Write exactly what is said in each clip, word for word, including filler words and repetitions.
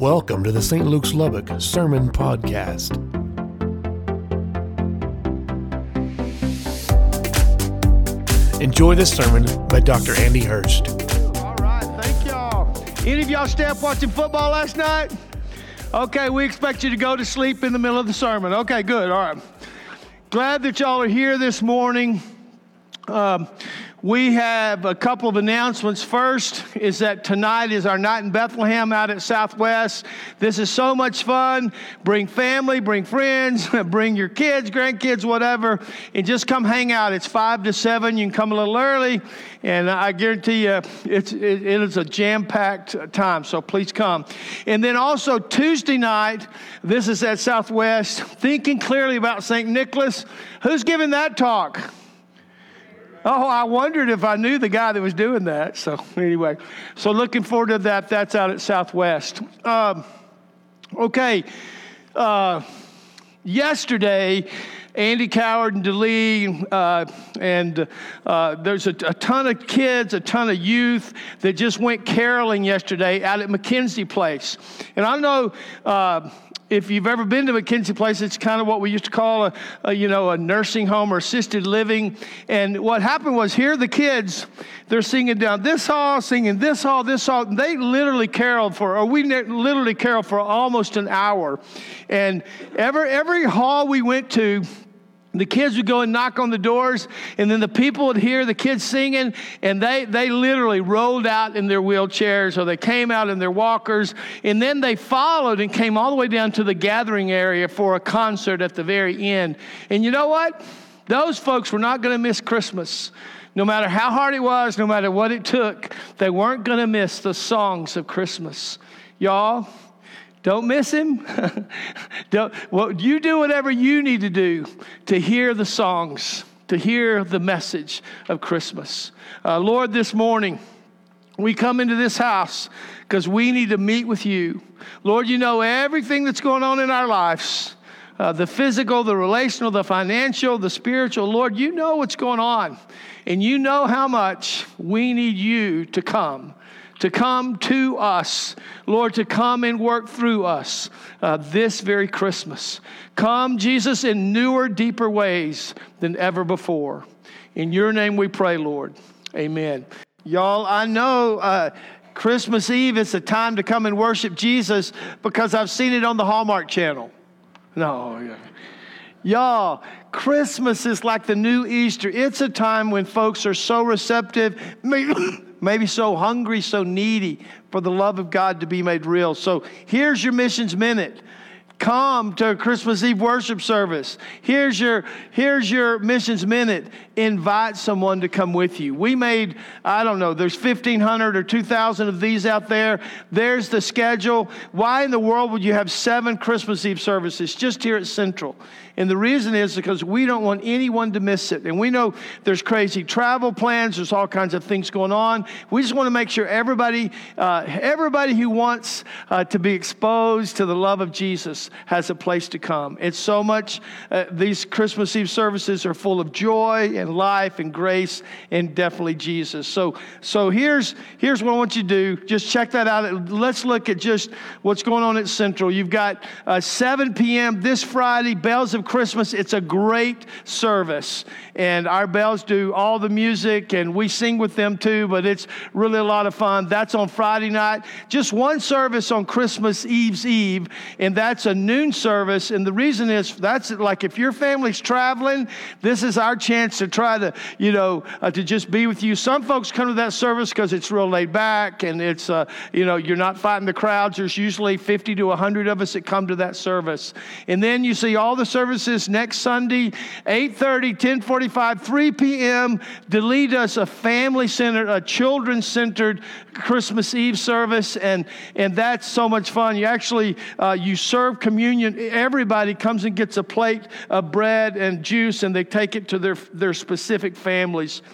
Welcome to the Saint Luke's Lubbock Sermon Podcast. Enjoy this sermon by Doctor Andy Hurst. All right, thank y'all. Any of y'all stay up watching football last night? Okay, we expect you to go to sleep in the middle of the sermon. Okay, good, all right. Glad that y'all are here this morning. Um, we have a couple of announcements. First is that tonight is our night in Bethlehem out at Southwest. This is so much fun. Bring family, bring friends, bring your kids, grandkids, whatever, and just come hang out. It's five to seven. You can come a little early, and I guarantee you it's, it, it is a jam-packed time, so please come. And then also Tuesday night, this is at Southwest, Thinking Clearly About Saint Nicholas. Who's giving that talk? Oh, I wondered if I knew the guy that was doing that. So anyway, so looking forward to that. That's out at Southwest. Um, okay, uh, yesterday, Andy Coward and DeLee, uh, and uh, there's a, a ton of kids, a ton of youth that just went caroling yesterday out at McKenzie Place. And I know uh, if you've ever been to McKenzie Place, it's kind of what we used to call a, a, you know, a nursing home or assisted living. And what happened was, here are the kids, they're singing down this hall, singing this hall, this hall. And they literally caroled for, or we literally caroled for almost an hour. And every every hall we went to, the kids would go and knock on the doors, and then the people would hear the kids singing, and they, they literally rolled out in their wheelchairs, or they came out in their walkers, and then they followed and came all the way down to the gathering area for a concert at the very end. And you know what? Those folks were not going to miss Christmas. No matter how hard it was, no matter what it took, they weren't going to miss the songs of Christmas. Y'all, don't miss him. Don't, well, you do whatever you need to do to hear the songs, to hear the message of Christmas. Uh, Lord, this morning, we come into this house because we need to meet with you. Lord, you know everything that's going on in our lives, uh, the physical, the relational, the financial, the spiritual. Lord, you know what's going on, and you know how much we need you to come. To come to us, Lord, to come and work through us uh, this very Christmas. Come, Jesus, in newer, deeper ways than ever before. In your name we pray, Lord. Amen. Y'all, I know uh, Christmas Eve is a time to come and worship Jesus because I've seen it on the Hallmark Channel. No, yeah. Y'all, Christmas is like the new Easter. It's a time when folks are so receptive, maybe so hungry, so needy for the love of God to be made real. So here's your Missions Minute. Come to a Christmas Eve worship service. Here's your, here's your Missions Minute. Invite someone to come with you. We made, I don't know, there's fifteen hundred or two thousand of these out there. There's the schedule. Why in the world would you have seven Christmas Eve services just here at Central? And the reason is because we don't want anyone to miss it. And we know there's crazy travel plans. There's all kinds of things going on. We just want to make sure everybody, uh, everybody who wants uh, to be exposed to the love of Jesus has a place to come. It's so much, uh, these Christmas Eve services are full of joy and life and grace and definitely Jesus. So so here's, here's what I want you to do. Just check that out. Let's look at just what's going on at Central. You've got uh, seven p.m. this Friday, Bells of Christmas. It's a great service, and our bells do all the music, and we sing with them too, but it's really a lot of fun. That's on Friday night. Just one service on Christmas Eve's Eve, and that's a noon service, and the reason is that's like if your family's traveling, this is our chance to try to, you know, uh, to just be with you. Some folks come to that service because it's real laid back, and it's, uh, you know, you're not fighting the crowds. There's usually fifty to one hundred of us that come to that service, and then you see all the services next Sunday, eight thirty, ten forty-five, three p.m. DeLee does a family-centered, a children-centered Christmas Eve service, and and that's so much fun. You actually, uh, you serve communion. Everybody comes and gets a plate of bread and juice, and they take it to their, their specific families.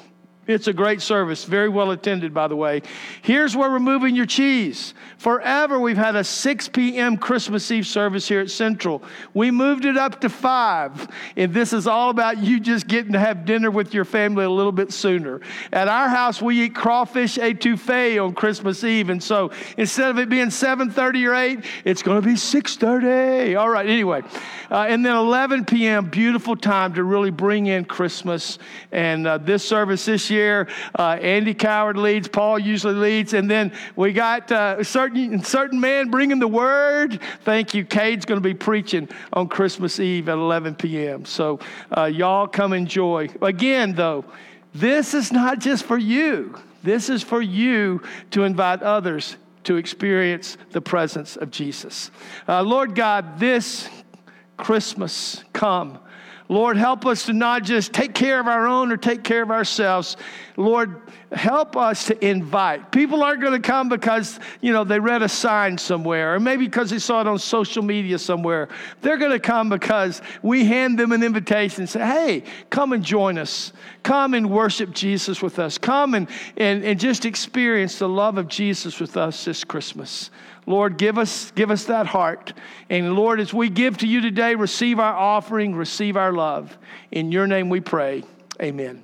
It's a great service, very well attended, by the way. Here's where we're moving your cheese. Forever, we've had a six p.m. Christmas Eve service here at Central. We moved it up to five, and this is all about you just getting to have dinner with your family a little bit sooner. At our house, we eat crawfish etouffee on Christmas Eve, and so instead of it being seven thirty or eight, it's going to be six thirty. All right, anyway. Uh, and then eleven p.m., beautiful time to really bring in Christmas. And uh, this service this year, uh, Andy Coward leads, Paul usually leads, and then we got uh, a certain, certain man bringing the word. Thank you. Cade's going to be preaching on Christmas Eve at eleven p.m. So uh, y'all come enjoy. Again, though, this is not just for you. This is for you to invite others to experience the presence of Jesus. Uh, Lord God, this Christmas come. Lord, help us to not just take care of our own or take care of ourselves. Lord, help us to invite. People aren't going to come because, you know, they read a sign somewhere, or maybe because they saw it on social media somewhere. They're going to come because we hand them an invitation and say, hey, come and join us. Come and worship Jesus with us. Come and, and, and just experience the love of Jesus with us this Christmas. Lord, give us, give us that heart. And Lord, as we give to you today, receive our offering, receive our love. In your name we pray. Amen.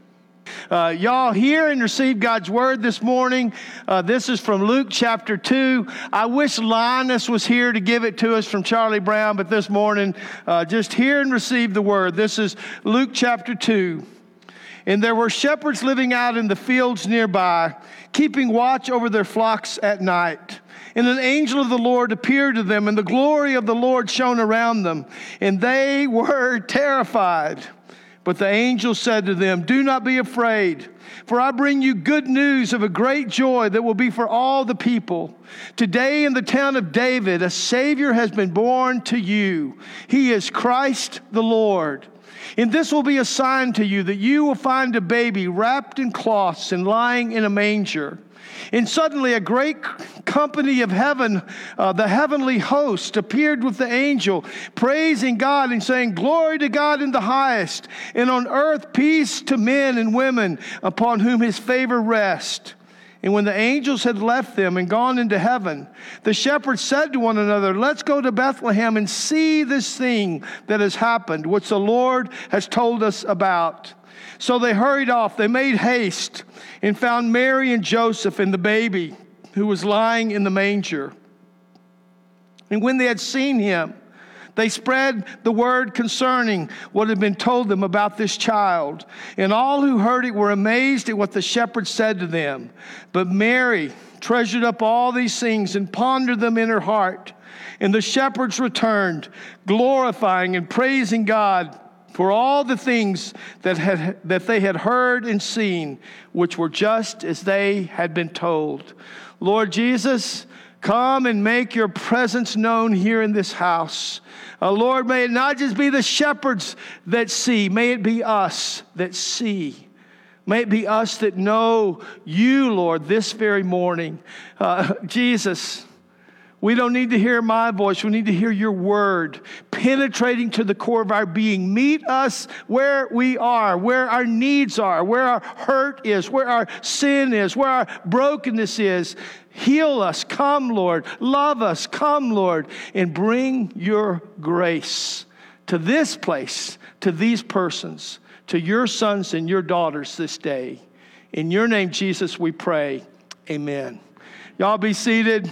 Uh, y'all hear and receive God's word this morning. Uh, this is from Luke chapter two. I wish Linus was here to give it to us from Charlie Brown, but this morning, uh, just hear and receive the word. This is Luke chapter two. And there were shepherds living out in the fields nearby, keeping watch over their flocks at night. And an angel of the Lord appeared to them, and the glory of the Lord shone around them, and they were terrified. But the angel said to them, do not be afraid, for I bring you good news of a great joy that will be for all the people. Today in the town of David, a Savior has been born to you. He is Christ the Lord. And this will be a sign to you that you will find a baby wrapped in cloths and lying in a manger. And suddenly a great company of heaven, uh, the heavenly host, appeared with the angel, praising God and saying, glory to God in the highest, and on earth peace to men and women upon whom his favor rests. And when the angels had left them and gone into heaven, the shepherds said to one another, let's go to Bethlehem and see this thing that has happened, which the Lord has told us about. So they hurried off. They made haste and found Mary and Joseph and the baby who was lying in the manger. And when they had seen him, they spread the word concerning what had been told them about this child. And all who heard it were amazed at what the shepherds said to them. But Mary treasured up all these things and pondered them in her heart. And the shepherds returned, glorifying and praising God for all the things that had that they had heard and seen, which were just as they had been told. Lord Jesus, come and make your presence known here in this house. Uh, Lord, may it not just be the shepherds that see. May it be us that see. May it be us that know you, Lord, this very morning. Uh, Jesus, we don't need to hear my voice. We need to hear your word penetrating to the core of our being. Meet us where we are, where our needs are, where our hurt is, where our sin is, where our brokenness is. Heal us. Come, Lord. Love us. Come, Lord, and bring your grace to this place, to these persons, to your sons and your daughters this day. In your name, Jesus, we pray. Amen. Y'all be seated.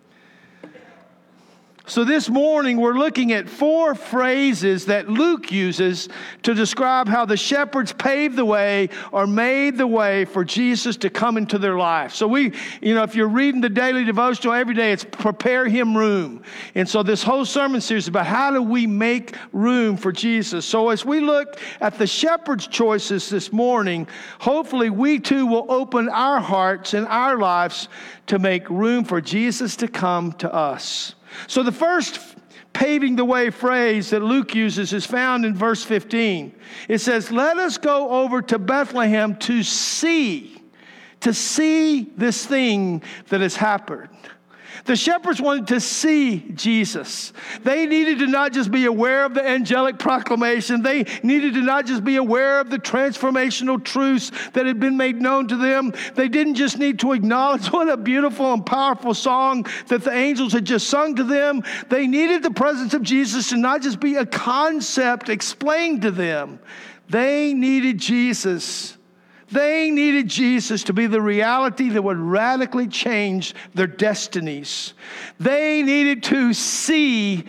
So this morning, we're looking at four phrases that Luke uses to describe how the shepherds paved the way or made the way for Jesus to come into their life. So we, you know, if you're reading the daily devotional every day, it's prepare him room. And so this whole sermon series is about how do we make room for Jesus. So as we look at the shepherds' choices this morning, hopefully we too will open our hearts and our lives to make room for Jesus to come to us. So the first paving the way phrase that Luke uses is found in verse fifteen. It says, let us go over to Bethlehem to see, to see this thing that has happened. The shepherds wanted to see Jesus. They needed to not just be aware of the angelic proclamation. They needed to not just be aware of the transformational truths that had been made known to them. They didn't just need to acknowledge what a beautiful and powerful song that the angels had just sung to them. They needed the presence of Jesus to not just be a concept explained to them. They needed Jesus. They needed Jesus to be the reality that would radically change their destinies. They needed to see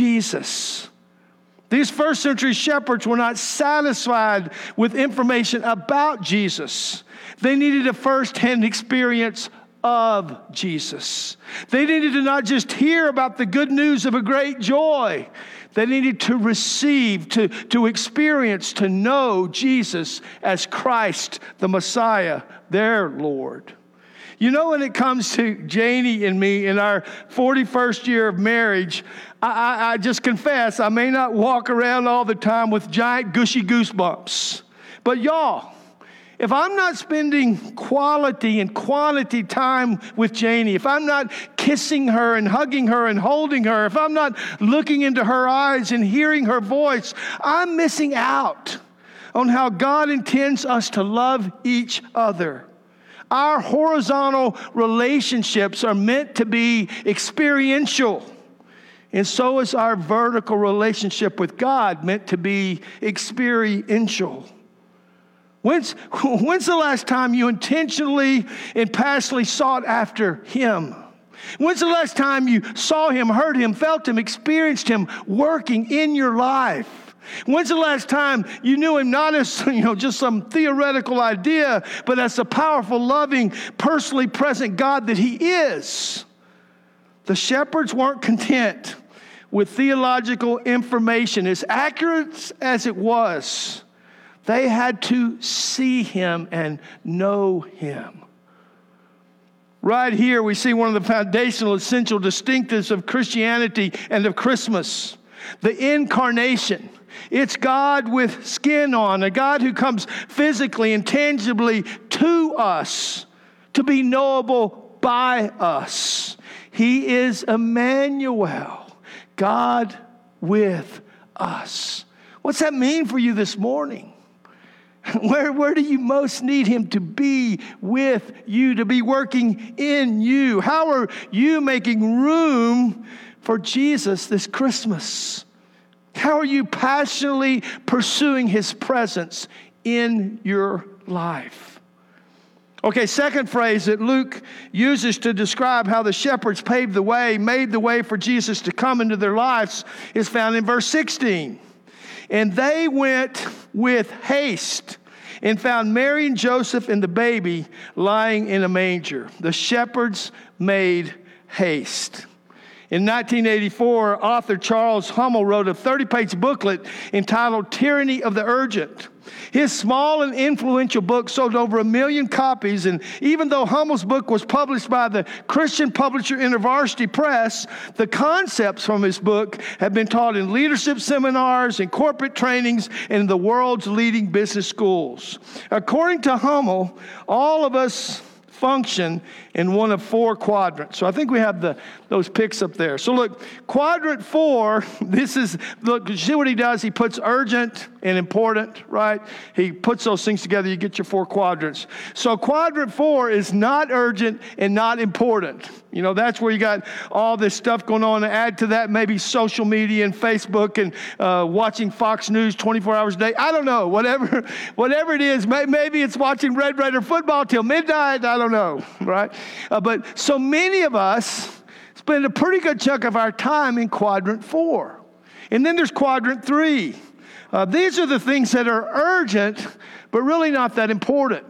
Jesus. These first century shepherds were not satisfied with information about Jesus. They needed a first-hand experience of Jesus. They needed to not just hear about the good news of a great joy. They needed to receive, to, to experience, to know Jesus as Christ, the Messiah, their Lord. You know, when it comes to Janie and me in our forty-first year of marriage, I, I, I just confess, I may not walk around all the time with giant gushy goosebumps. But y'all, if I'm not spending quality and quantity time with Janie, if I'm not kissing her and hugging her and holding her, if I'm not looking into her eyes and hearing her voice, I'm missing out on how God intends us to love each other. Our horizontal relationships are meant to be experiential. And so is our vertical relationship with God meant to be experiential. When's, when's the last time you intentionally and passionately sought after Him? When's the last time you saw Him, heard Him, felt Him, experienced Him working in your life? When's the last time you knew Him not as, you know, just some theoretical idea, but as the powerful, loving, personally present God that He is? The shepherds weren't content with theological information, as accurate as it was. They had to see Him and know Him. Right here, we see one of the foundational, essential distinctives of Christianity and of Christmas. The incarnation. It's God with skin on, a God who comes physically and tangibly to us, to be knowable by us. He is Emmanuel, God with us. What's that mean for you this morning? Where, where do you most need Him to be with you, to be working in you? How are you making room for Jesus this Christmas? How are you passionately pursuing His presence in your life? Okay, second phrase that Luke uses to describe how the shepherds paved the way, made the way for Jesus to come into their lives is found in verse sixteen. And they went with haste and found Mary and Joseph and the baby lying in a manger. The shepherds made haste. In nineteen eighty-four, author Charles Hummel wrote a thirty-page booklet entitled Tyranny of the Urgent. His small and influential book sold over a million copies, and even though Hummel's book was published by the Christian publisher InterVarsity Press, the concepts from his book have been taught in leadership seminars and corporate trainings in the world's leading business schools. According to Hummel, all of us function in one of four quadrants. So I think we have the those pics up there. So look, quadrant four, this is, look, you see what he does? He puts urgent and important, right? He puts those things together, you get your four quadrants. So quadrant four is not urgent and not important. You know, that's where you got all this stuff going on. And add to that maybe social media and Facebook and uh, watching Fox News twenty-four hours a day. I don't know, whatever, whatever it is. Maybe it's watching Red Raider football till midnight. I don't know, right? Uh, but so many of us spend a pretty good chunk of our time in quadrant four. And then there's quadrant three. Uh, these are the things that are urgent, but really not that important.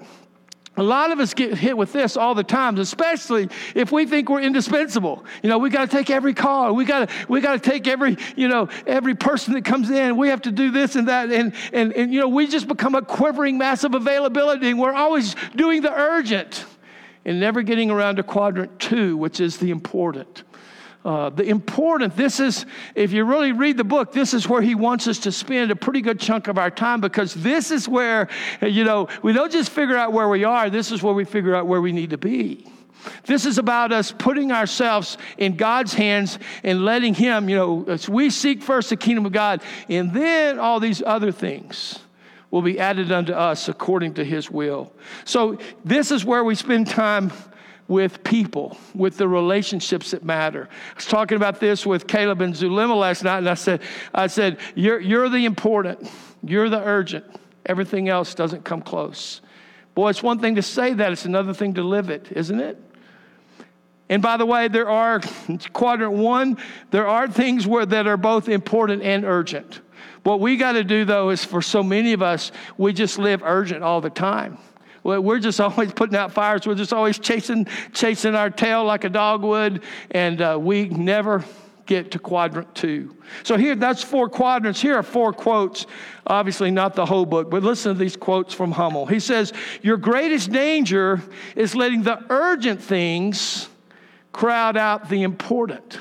A lot of us get hit with this all the time, especially if we think we're indispensable. You know, we got to take every call. We got to we got to take every, you know, every person that comes in. We have to do this and that. And, and, and, you know, we just become a quivering mass of availability. And we're always doing the urgent and never getting around to quadrant two, which is the important. Uh, the important, this is, if you really read the book, this is where he wants us to spend a pretty good chunk of our time, because this is where, you know, we don't just figure out where we are, this is where we figure out where we need to be. This is about us putting ourselves in God's hands and letting him, you know, as we seek first the kingdom of God, and then all these other things will be added unto us according to his will. So this is where we spend time with people, with the relationships that matter. I was talking about this with Caleb and Zulema last night, and I said, I said, you're, you're the important, you're the urgent. Everything else doesn't come close. Boy, it's one thing to say that. It's another thing to live it, isn't it? And by the way, there are, quadrant one, there are things where, that are both important and urgent. What we got to do, though, is for so many of us, we just live urgent all the time. We're just always putting out fires. We're just always chasing chasing our tail like a dog would, and uh, we never get to quadrant two. So here, that's four quadrants. Here are four quotes. Obviously not the whole book, but listen to these quotes from Hummel. He says, your greatest danger is letting the urgent things crowd out the important.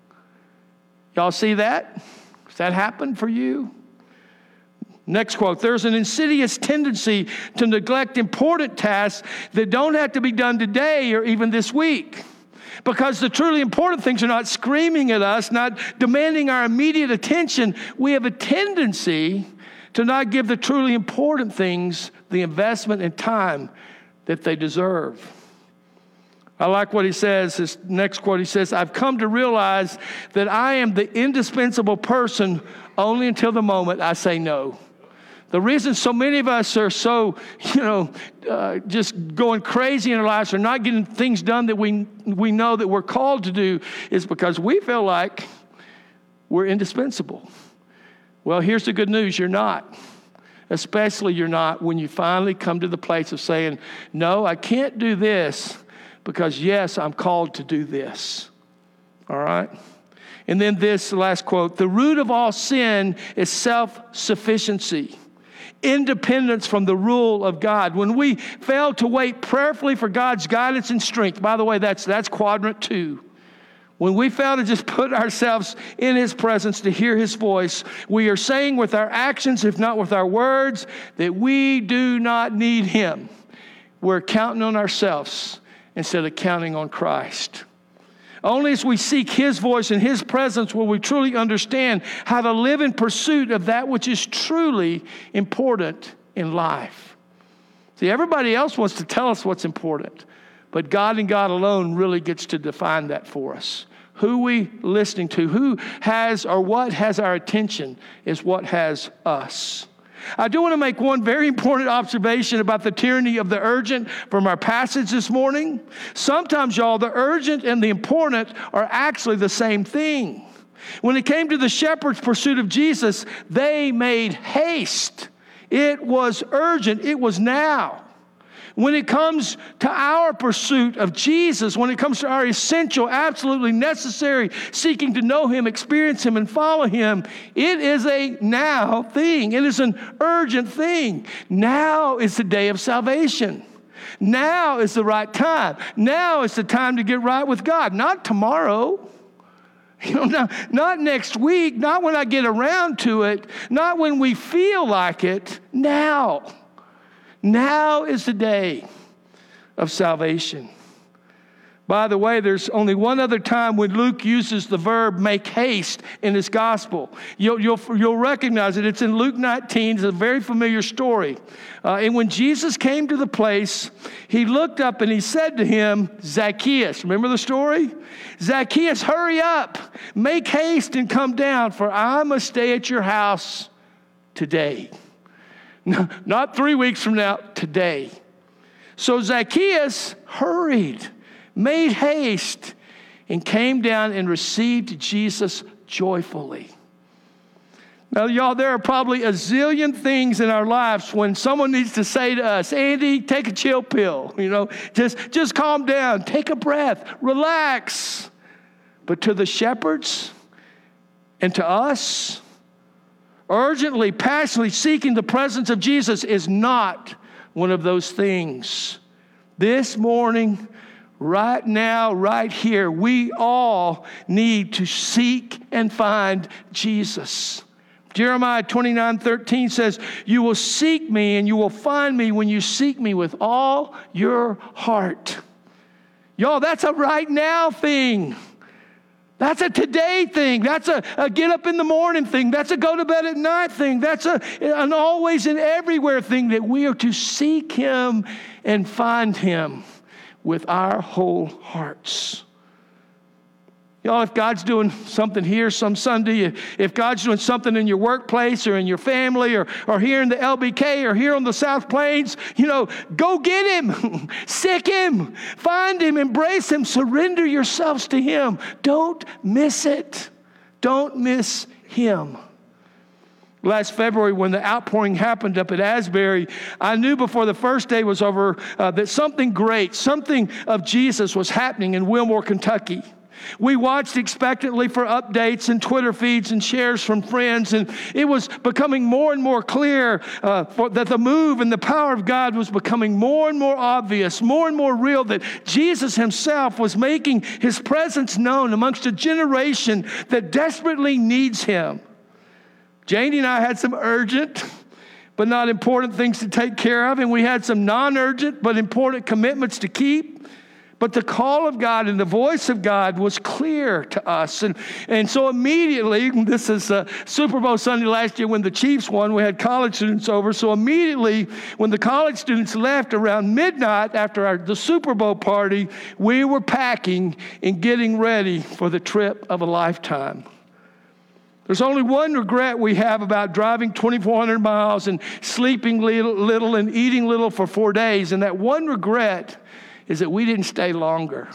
Y'all see that? Does that happen for you? Next quote, there's an insidious tendency to neglect important tasks that don't have to be done today or even this week. Because the truly important things are not screaming at us, not demanding our immediate attention. We have a tendency to not give the truly important things the investment and time that they deserve. I like what he says, his next quote, he says, I've come to realize that I am the indispensable person only until the moment I say no. The reason so many of us are so, you know, uh, just going crazy in our lives or not getting things done that we we know that we're called to do is because we feel like we're indispensable. Well, here's the good news. You're not. Especially you're not when you finally come to the place of saying, no, I can't do this because, yes, I'm called to do this. All right? And then this last quote, the root of all sin is self-sufficiency. Independence from the rule of God. When we fail to wait prayerfully for God's guidance and strength, by the way, that's that's quadrant two. When we fail to just put ourselves in his presence to hear his voice, we are saying with our actions, if not with our words, that we do not need him. We're counting on ourselves instead of counting on Christ. Only as we seek his voice and his presence will we truly understand how to live in pursuit of that which is truly important in life. See, everybody else wants to tell us what's important, but God and God alone really gets to define that for us. Who we listening to, who has or what has our attention is what has us. I do want to make one very important observation about the tyranny of the urgent from our passage this morning. Sometimes, y'all, the urgent and the important are actually the same thing. When it came to the shepherds' pursuit of Jesus, they made haste. It was urgent. It was now. When it comes to our pursuit of Jesus, when it comes to our essential, absolutely necessary seeking to know him, experience him, and follow him, it is a now thing. It is an urgent thing. Now is the day of salvation. Now is the right time. Now is the time to get right with God. Not tomorrow. You know, not, not next week. Not when I get around to it. Not when we feel like it. Now. Now is the day of salvation. By the way, there's only one other time when Luke uses the verb make haste in his gospel. You'll, you'll, you'll recognize it. It's in Luke nineteen. It's a very familiar story. Uh, and when Jesus came to the place, he looked up and he said to him, Zacchaeus, remember the story? Zacchaeus, hurry up, make haste and come down, for I must stay at your house today. No, not three weeks from now, today. So Zacchaeus hurried, made haste, and came down and received Jesus joyfully. Now, y'all, there are probably a zillion things in our lives when someone needs to say to us, Andy, take a chill pill. You know, just, just calm down, take a breath, relax. But to the shepherds and to us, urgently, passionately seeking the presence of Jesus is not one of those things. This morning, right now, right here, we all need to seek and find Jesus. Jeremiah twenty-nine thirteen says, you will seek me and you will find me when you seek me with all your heart. Y'all, that's a right now thing. That's a today thing. That's a, a get up in the morning thing. That's a go to bed at night thing. That's a, an always and everywhere thing, that we are to seek him and find him with our whole hearts. Y'all, if God's doing something here some Sunday, if God's doing something in your workplace or in your family or, or here in the L B K or here on the South Plains, you know, go get him, seek him, find him, embrace him, surrender yourselves to him. Don't miss it. Don't miss him. Last February, when the outpouring happened up at Asbury, I knew before the first day was over uh, that something great, something of Jesus was happening in Wilmore, Kentucky. We watched expectantly for updates and Twitter feeds and shares from friends, and it was becoming more and more clear uh, for, that the move and the power of God was becoming more and more obvious, more and more real, that Jesus himself was making his presence known amongst a generation that desperately needs him. Janie and I had some urgent but not important things to take care of, and we had some non-urgent but important commitments to keep. But the call of God and the voice of God was clear to us. And, and so immediately, this is uh, Super Bowl Sunday last year when the Chiefs won, we had college students over. So immediately when the college students left around midnight after our, the Super Bowl party, we were packing and getting ready for the trip of a lifetime. There's only one regret we have about driving twenty-four hundred miles and sleeping little, little and eating little for four days. And that one regret is that we didn't stay longer.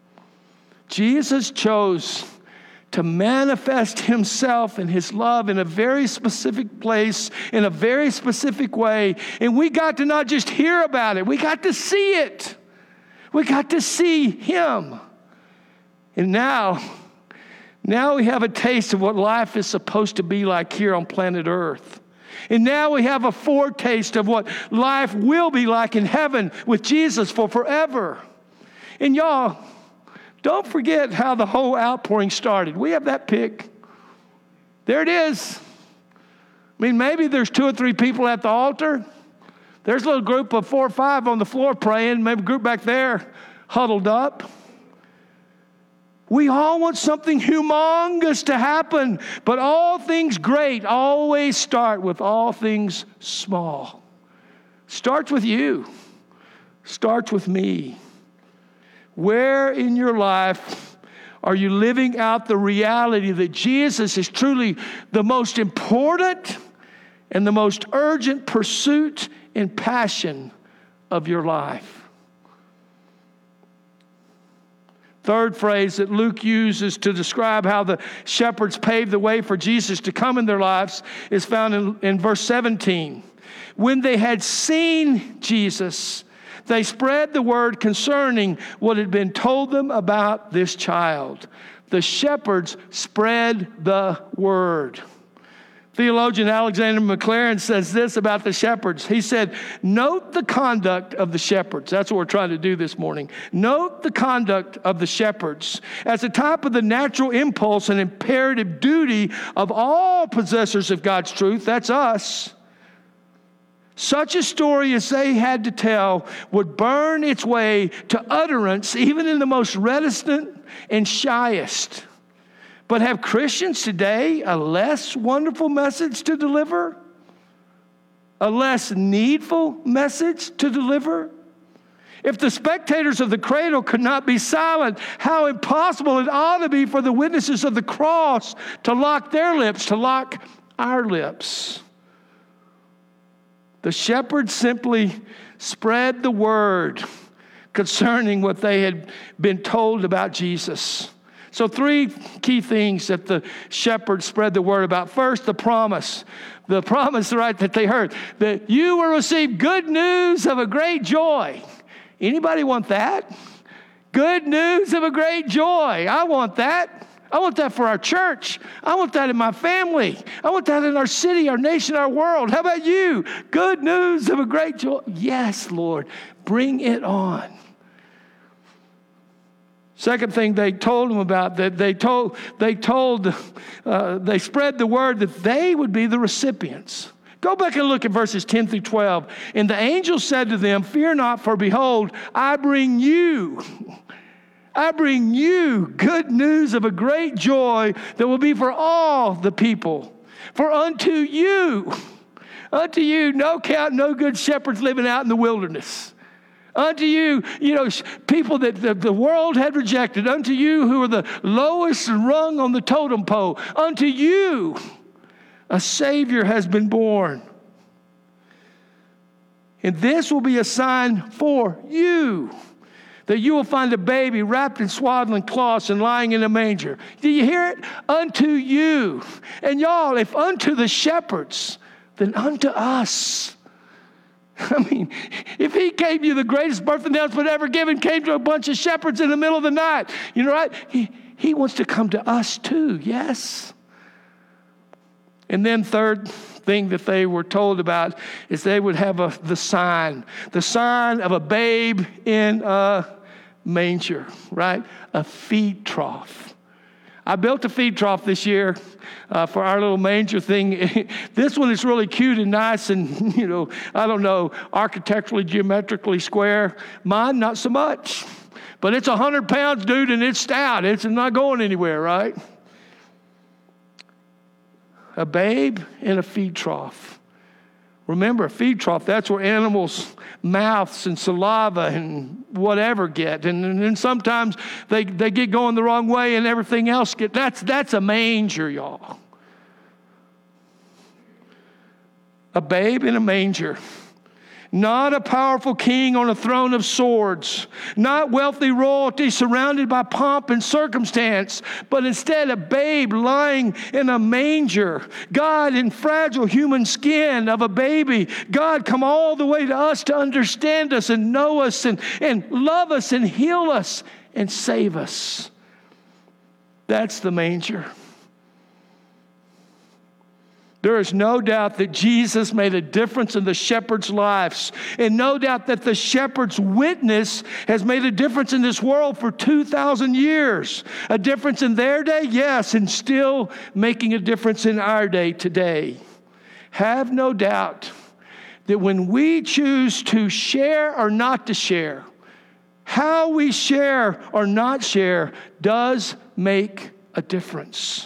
Jesus chose to manifest himself and his love in a very specific place, in a very specific way. And we got to not just hear about it, we got to see it. We got to see him. And now, now we have a taste of what life is supposed to be like here on planet Earth. And now we have a foretaste of what life will be like in heaven with Jesus for forever. And y'all, don't forget how the whole outpouring started. We have that pic. There it is. I mean, maybe there's two or three people at the altar. There's a little group of four or five on the floor praying. Maybe a group back there huddled up. We all want something humongous to happen, but all things great always start with all things small. Starts with you. Starts with me. Where in your life are you living out the reality that Jesus is truly the most important and the most urgent pursuit and passion of your life? Third phrase that Luke uses to describe how the shepherds paved the way for Jesus to come in their lives is found in, in verse seventeen. When they had seen Jesus, they spread the word concerning what had been told them about this child. The shepherds spread the word. Theologian Alexander McLaren says this about the shepherds. He said, note the conduct of the shepherds. That's what we're trying to do this morning. Note the conduct of the shepherds as a type of the natural impulse and imperative duty of all possessors of God's truth. That's us. Such a story as they had to tell would burn its way to utterance even in the most reticent and shyest. But have Christians today a less wonderful message to deliver? A less needful message to deliver? If the spectators of the cradle could not be silent, how impossible it ought to be for the witnesses of the cross to lock their lips, to lock our lips. The shepherds simply spread the word concerning what they had been told about Jesus. So three key things that the shepherds spread the word about. First, the promise. The promise, right, that they heard. That you will receive good news of a great joy. Anybody want that? Good news of a great joy. I want that. I want that for our church. I want that in my family. I want that in our city, our nation, our world. How about you? Good news of a great joy. Yes, Lord. Bring it on. Second thing they told them about, that they told, they told, uh, they spread the word that they would be the recipients. Go back and look at verses ten through twelve. And the angel said to them, fear not, for behold, I bring you. I bring you good news of a great joy that will be for all the people. For unto you, unto you, no count, no good shepherds living out in the wilderness. Unto you, you know, people that the, the world had rejected. Unto you who are the lowest rung on the totem pole. Unto you, a Savior has been born. And this will be a sign for you, that you will find a baby wrapped in swaddling cloths and lying in a manger. Do you hear it? Unto you. And y'all, if unto the shepherds, then unto us. I mean, if he gave you the greatest birth announcement ever given, came to a bunch of shepherds in the middle of the night, you know, right? He, he wants to come to us too, yes? And then third thing that they were told about is they would have a, the sign, the sign of a babe in a manger, right? A feed trough. I built a feed trough this year uh, for our little manger thing. This one is really cute and nice and, you know, I don't know, architecturally, geometrically square. Mine, not so much. But it's one hundred pounds, dude, and it's stout. It's not going anywhere, right? A babe in a feed trough. Remember, a feed trough, that's where animals' mouths and saliva and whatever get. And, and then sometimes they, they get going the wrong way and everything else get. That's, that's a manger, y'all. A babe in a manger. Not a powerful king on a throne of swords, not wealthy royalty surrounded by pomp and circumstance, but instead a babe lying in a manger. God in fragile human skin of a baby. God come all the way to us to understand us and know us and, and love us and heal us and save us. That's the manger. There is no doubt that Jesus made a difference in the shepherds' lives. And no doubt that the shepherds' witness has made a difference in this world for two thousand years. A difference in their day, yes, and still making a difference in our day today. Have no doubt that when we choose to share or not to share, how we share or not share does make a difference.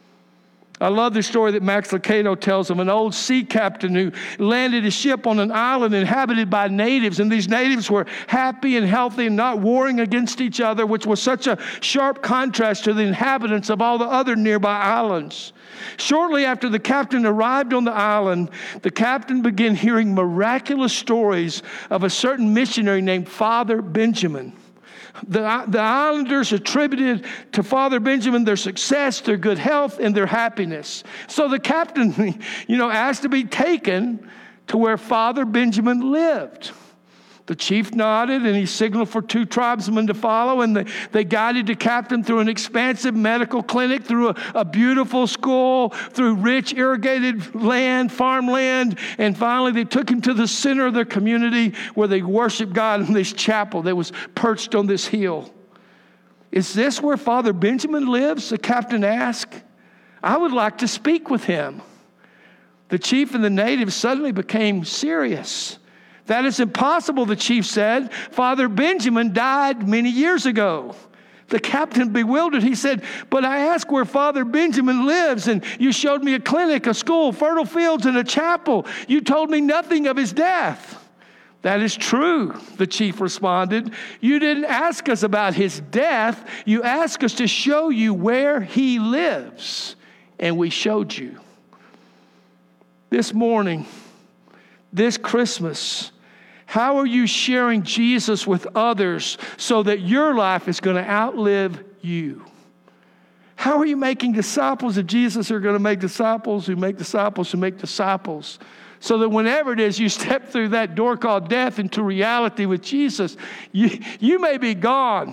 I love the story that Max Lucado tells of an old sea captain who landed his ship on an island inhabited by natives. And these natives were happy and healthy and not warring against each other, which was such a sharp contrast to the inhabitants of all the other nearby islands. Shortly after the captain arrived on the island, the captain began hearing miraculous stories of a certain missionary named Father Benjamin. The, the islanders attributed to Father Benjamin their success, their good health, and their happiness. So the captain, you know, asked to be taken to where Father Benjamin lived. The chief nodded, and he signaled for two tribesmen to follow, and they, they guided the captain through an expansive medical clinic, through a, a beautiful school, through rich irrigated land, farmland, and finally they took him to the center of their community where they worshiped God in this chapel that was perched on this hill. Is this where Father Benjamin lives? The captain asked. I would like to speak with him. The chief and the natives suddenly became serious. That is impossible, the chief said. Father Benjamin died many years ago. The captain, bewildered, he said, but I asked where Father Benjamin lives, and you showed me a clinic, a school, fertile fields, and a chapel. You told me nothing of his death. That is true, the chief responded. You didn't ask us about his death. You asked us to show you where he lives, and we showed you. This morning, this Christmas, how are you sharing Jesus with others so that your life is going to outlive you? How are you making disciples of Jesus who are going to make disciples who make disciples who make disciples? So that whenever it is you step through that door called death into reality with Jesus, you, you may be gone,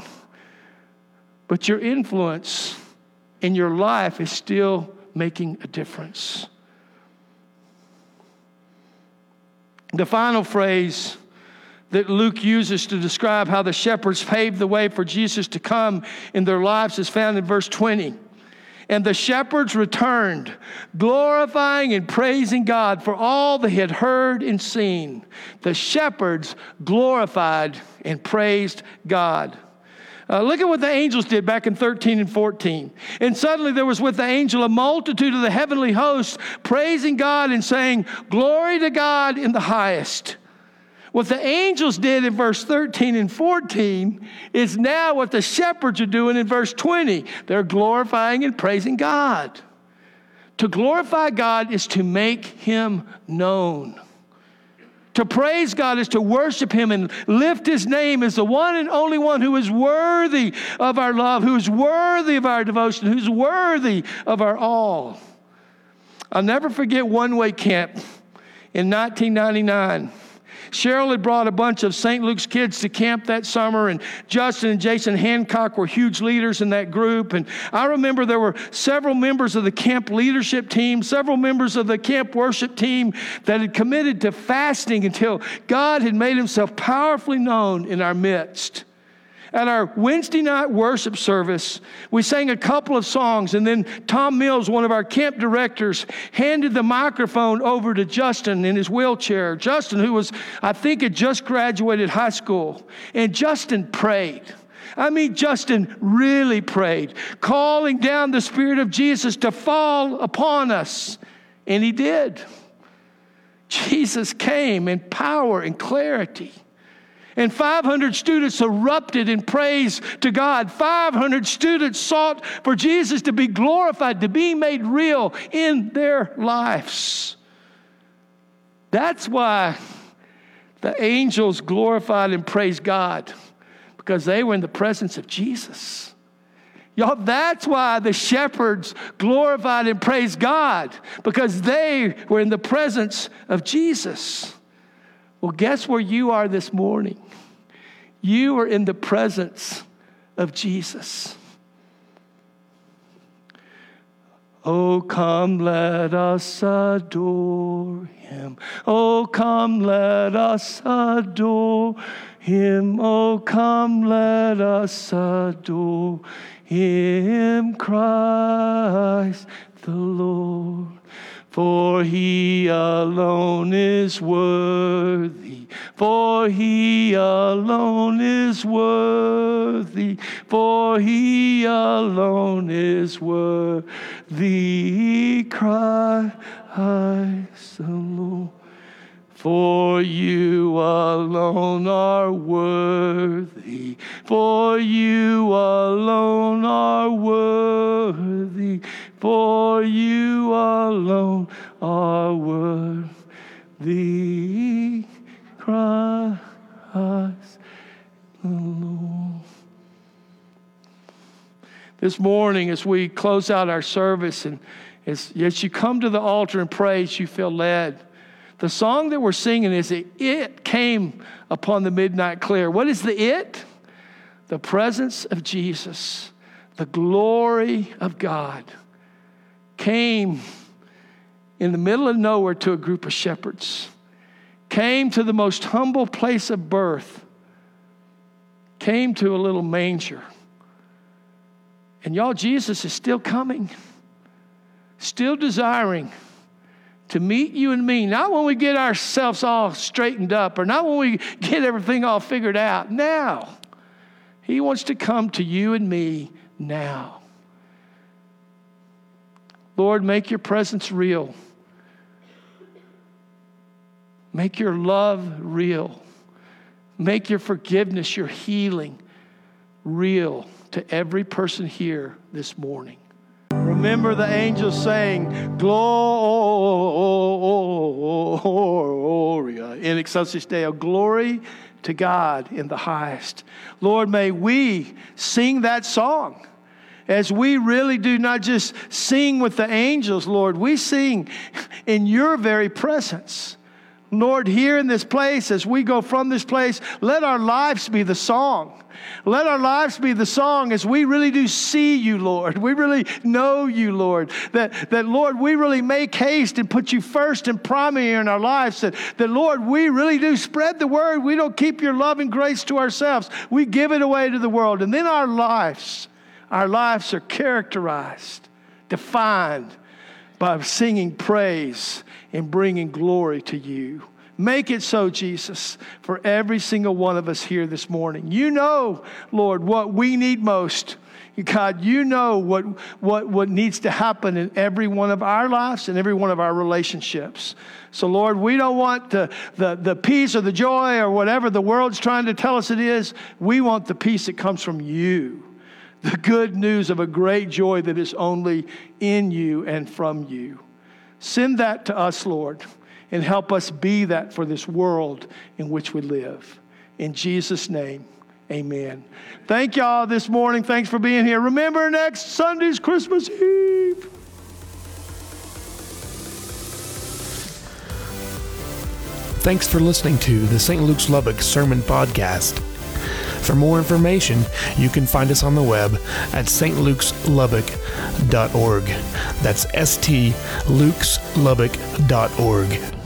but your influence in your life is still making a difference. The final phrase that Luke uses to describe how the shepherds paved the way for Jesus to come in their lives is found in verse twenty. And the shepherds returned, glorifying and praising God for all they had heard and seen. The shepherds glorified and praised God. Uh, look at what the angels did back in thirteen and fourteen. And suddenly there was with the angel a multitude of the heavenly hosts praising God and saying, "Glory to God in the highest." What the angels did in verse thirteen and fourteen is now what the shepherds are doing in verse twenty. They're glorifying and praising God. To glorify God is to make Him known. To praise God is to worship Him and lift His name as the one and only one who is worthy of our love, who is worthy of our devotion, who's worthy of our all. I'll never forget One Way Camp in nineteen ninety-nine. Cheryl had brought a bunch of Saint Luke's kids to camp that summer, and Justin and Jason Hancock were huge leaders in that group. And I remember there were several members of the camp leadership team, several members of the camp worship team that had committed to fasting until God had made Himself powerfully known in our midst. At our Wednesday night worship service, we sang a couple of songs, and then Tom Mills, one of our camp directors, handed the microphone over to Justin in his wheelchair. Justin, who was, I think, had just graduated high school. And Justin prayed. I mean, Justin really prayed, calling down the Spirit of Jesus to fall upon us. And He did. Jesus came in power and clarity. And five hundred students erupted in praise to God. five hundred students sought for Jesus to be glorified, to be made real in their lives. That's why the angels glorified and praised God, because they were in the presence of Jesus. Y'all, that's why the shepherds glorified and praised God, because they were in the presence of Jesus. Well, guess where you are this morning? You are in the presence of Jesus. Oh, come, let us adore Him. Oh, come, let us adore Him. Oh, come, let us adore Him, Christ the Lord. For He alone is worthy, for He alone is worthy, for He alone is worthy, Christ the Lord. For You alone are worthy, for You alone are worthy, for You alone are worthy, Christ the Lord. This morning, as we close out our service, and as, as you come to the altar and praise, you feel led. The song that we're singing is the It Came Upon the Midnight Clear. What is the it? The presence of Jesus, the glory of God, came in the middle of nowhere to a group of shepherds, came to the most humble place of birth, came to a little manger. And y'all, Jesus is still coming, still desiring to meet you and me, not when we get ourselves all straightened up or not when we get everything all figured out. Now, He wants to come to you and me now. Lord, make Your presence real. Make Your love real. Make Your forgiveness, Your healing real to every person here this morning. Remember the angels saying, Gloria in excelsis Deo, glory to God in the highest. Lord, may we sing that song as we really do not just sing with the angels, Lord. We sing in Your very presence. Lord, here in this place, as we go from this place, let our lives be the song. Let our lives be the song as we really do see You, Lord. We really know You, Lord. That, that Lord, we really make haste and put You first and primary in our lives. That, that, Lord, we really do spread the word. We don't keep Your love and grace to ourselves. We give it away to the world. And then our lives, our lives are characterized, defined by singing praise and bringing glory to You. Make it so, Jesus, for every single one of us here this morning. You know, Lord, what we need most. God, you know what, what, what needs to happen in every one of our lives and every one of our relationships. So, Lord, we don't want the, the, the peace or the joy or whatever the world's trying to tell us it is. We want the peace that comes from you. The good news of a great joy that is only in you and from you. Send that to us, Lord, and help us be that for this world in which we live. In Jesus' name, amen. Thank y'all this morning. Thanks for being here. Remember, next Sunday's Christmas Eve. Thanks for listening to the Saint Luke's Lubbock Sermon Podcast. For more information, you can find us on the web at s t lukes lubbock dot org. That's S T lukes lubbock dot org.